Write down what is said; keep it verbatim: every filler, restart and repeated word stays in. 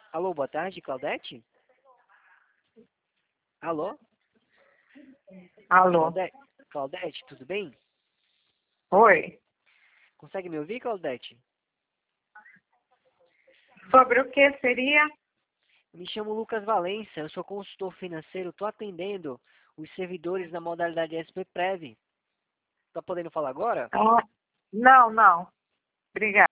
Alô, boa tarde, Claudete? Alô? Alô? Claudete, Claudete, tudo bem? Oi? Consegue me ouvir, Claudete? Sobre o que seria? Me chamo Lucas Valença, eu sou consultor financeiro, estou atendendo os servidores na modalidade S P Prev. Tá podendo falar agora? Ah, não, não. Obrigada.